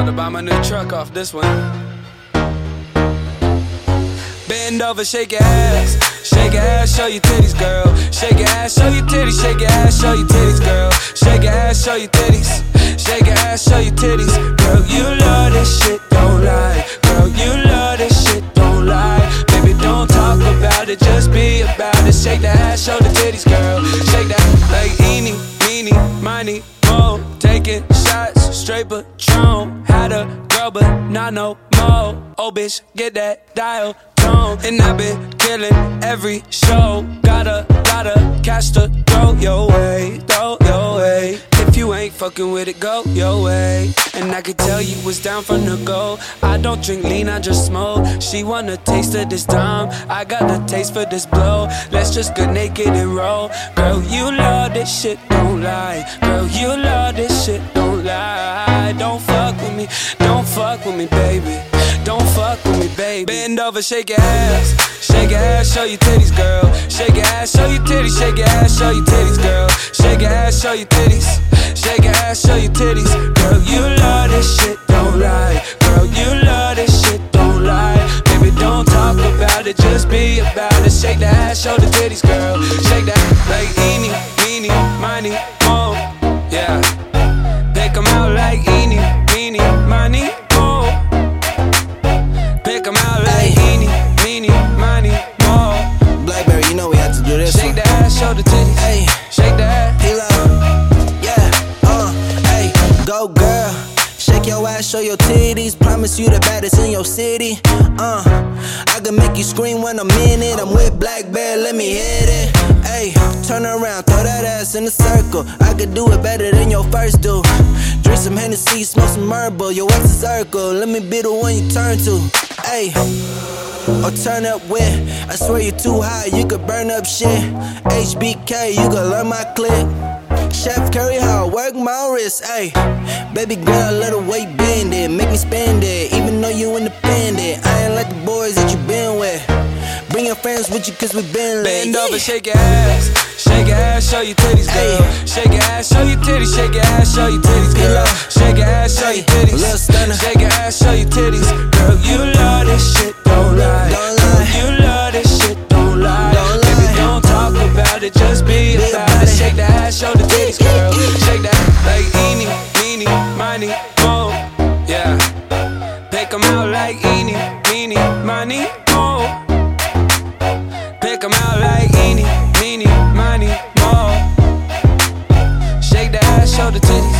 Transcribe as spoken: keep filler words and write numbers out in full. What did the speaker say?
to buy my new truck off this one. Bend over, shake your ass. Shake your ass, show your titties, girl. Shake your ass, show your titties. Shake your ass, show your titties, girl. Shake your ass, show your titties. Shake your ass, show your titties. Girl, you love this shit, don't lie. Girl, you love this shit, don't lie. Baby, don't talk about it, just be about it. Shake the ass, show the titties, girl. Shake that like eeny, meeny, miny, mo. Taking shots, straight Patron. Had a girl, but not no more. Oh, bitch, get that dial tone. And I been killing every show. Gotta, gotta catch the throw your way, throw your way. If you ain't fucking with it, go your way. And I could tell you was down from the go. I don't drink lean, I just smoke. She want a taste of this time. I got the taste for this blow. Let's just get naked and roll. Girl, you love this shit, don't lie. Girl, you love this shit, don't lie. Don't fuck with me, don't fuck with me, baby. Don't fuck with me, baby. Bend over, shake your ass. Shake your ass, show your titties, girl. Shake your ass, show your titties. Shake your ass, show your titties, girl. Shake your ass, show your titties. Shake your ass, show your titties. Girl, you love this shit, don't lie. Girl, you love this shit, don't lie. Baby, don't talk about it, just be about it. Shake the ass, show the titties, girl. Shake that like eeny, meeny, miny, mo. Yeah. They come out like eeny, meeny, miny, mo. Pick them out like eeny, meeny, miny, mo. Blackberry, you know we had to do this. Shake the ass, show the titties. Hey, shake the ass. Hilo. Yeah, uh, hey, go girl. Shake your ass, show your titties. Promise you the baddest in your city. Uh, I can make you scream when I'm in it. I'm with Blackberry, let me hit it. Hey, turn around, throw that ass in a circle. I could do it better than your first do. Drink some Hennessy, smoke some Marlboro. Your ex a circle, let me be the one you turn to. Hey, or turn up with. I swear you're too high, you could burn up shit. H B K, you could learn my clip. Chef Curry, how I work my wrist. Ayy, baby girl, let the weight bend it. Make me spend it, even though you independent. I ain't like the boys that you been with. Bring your friends with you, cause we been lit. Bend over, shake your ass. Shake your ass, show your titties, girl. Shake your ass, show your titties. Shake your ass, show your titties, girl. Shake your ass, show your titties. Shake your ass, show your titties. Girl, you love this shit, don't lie. Don't lie. You love this shit, don't lie. Don't Baby, lie. don't talk about it, just be, be about, about it. Shake the ass, show the titties, girl. Shake that like eeny, meeny, miny, mo. Yeah. Pick them out like eeny, meeny, miny, mo. Pick them out like eeny, meeny, miny, mo. Shake the ass, show the titties.